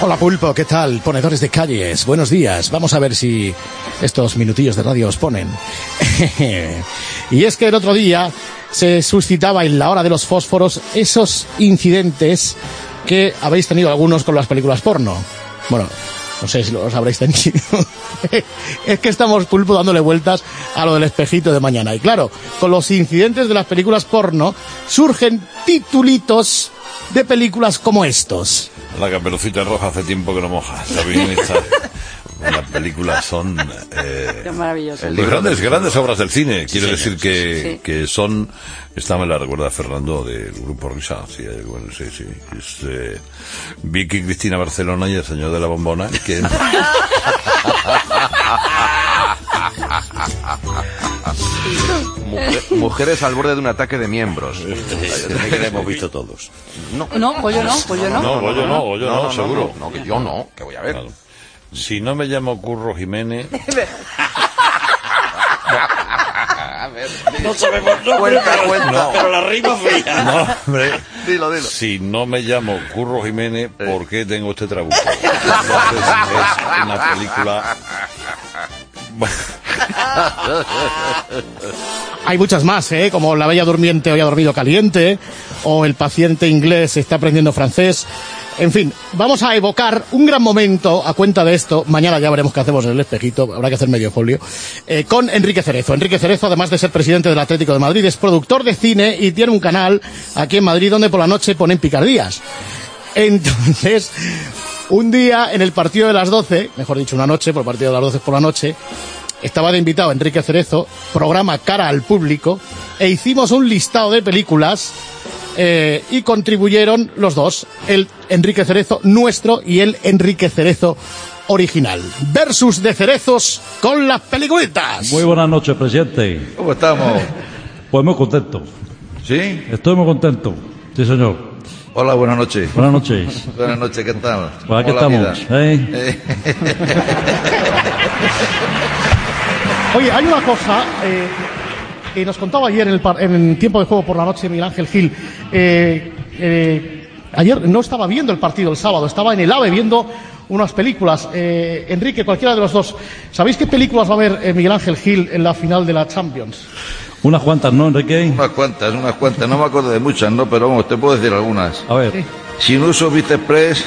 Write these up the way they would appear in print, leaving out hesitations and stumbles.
Hola Pulpo, ¿qué tal? Ponedores de calles, buenos días. Vamos a ver si estos minutillos de radio os ponen. Y es que el otro día se suscitaba en la hora de los fósforos esos incidentes que habéis tenido algunos con las películas porno. Bueno, no sé si los habréis tenido. Es que estamos, Pulpo, dándole vueltas a lo del espejito de mañana. Y claro, con los incidentes de las películas porno surgen titulitos de películas como estos. La Caperucita Roja hace tiempo que no moja. Las películas son grandes obras del cine. Quiero decir que son... Esta me la recuerda Fernando del Grupo Risa. Sí. Es Vicky Cristina Barcelona y el Señor de la Bombona. Que... Mujeres al borde de un ataque de miembros. Que la hemos visto todos. No, Goyo no. Seguro. No, que yo no, que voy a ver. Claro. Si no me llamo Curro Jiménez... No sabemos, pero la rima fría. No, hombre. Dilo. Si no me llamo Curro Jiménez, ¿por qué tengo este trabuco? Entonces es una película... Hay muchas más, como La Bella Durmiente hoy ha dormido caliente, o El paciente inglés está aprendiendo francés. En fin, vamos a evocar un gran momento a cuenta de esto. Mañana ya veremos qué hacemos en el espejito, habrá que hacer medio folio, con Enrique Cerezo. Enrique Cerezo, además de ser presidente del Atlético de Madrid, es productor de cine y tiene un canal aquí en Madrid donde por la noche ponen picardías. Entonces, un día en el partido de las 12, mejor dicho una noche, por el partido de las 12 por la noche, estaba de invitado Enrique Cerezo, programa Cara al Público, e hicimos un listado de películas y contribuyeron los dos, el Enrique Cerezo nuestro y el Enrique Cerezo original. Versus de Cerezos con las peliculitas. Muy buenas noches, presidente. ¿Cómo estamos? Pues muy contento. ¿Sí? Estoy muy contento. Sí, señor. Hola, buenas noches. Buenas noches. Buenas noches, ¿qué tal? Pues aquí estamos. Oye, hay una cosa que nos contaba ayer en tiempo de juego por la noche Miguel Ángel Gil. Ayer no estaba viendo el partido el sábado, estaba en el AVE viendo unas películas. Enrique, cualquiera de los dos, ¿sabéis qué películas va a ver Miguel Ángel Gil en la final de la Champions? Unas cuantas, ¿no, Enrique? Unas cuantas. No me acuerdo de muchas, ¿no? Pero vamos, te puedo decir algunas. A ver. Sí. Sin uso Vista Express.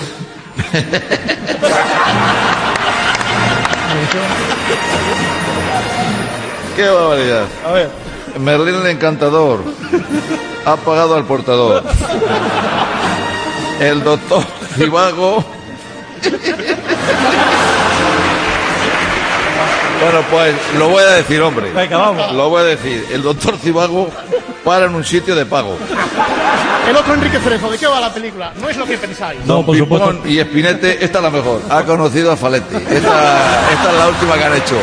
¡Qué barbaridad! A ver. Merlín el Encantador. Ha pagado al portador. El doctor Zivago. Bueno, pues lo voy a decir, hombre. Venga, vamos. Lo voy a decir. El doctor Zivago para en un sitio de pago. El otro Enrique Cerezo, ¿de qué va la película? No es lo que pensáis. No, por supuesto. Pipón y Espinete, esta es la mejor. Ha conocido a Faletti. Esta es la última que han hecho.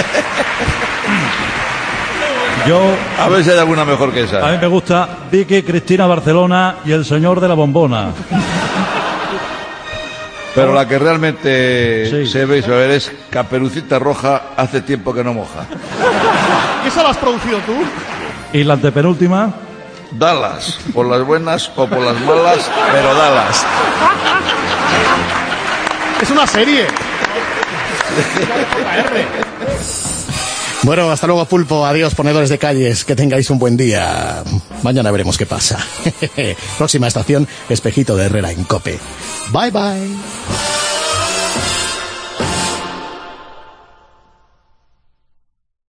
A ver si hay alguna mejor que esa. mí me gusta Vicky Cristina Barcelona y el Señor de la Bombona. Pero la que realmente Sí. se ve y se va a ver es Caperucita Roja, hace tiempo que no moja. ¿Esa la has producido tú? Y la antepenúltima, Dallas, por las buenas o por las malas, pero Dallas. Es una serie. Bueno, hasta luego, Pulpo. Adiós, ponedores de calles. Que tengáis un buen día. Mañana veremos qué pasa. Próxima estación, Espejito de Herrera en COPE. Bye, bye.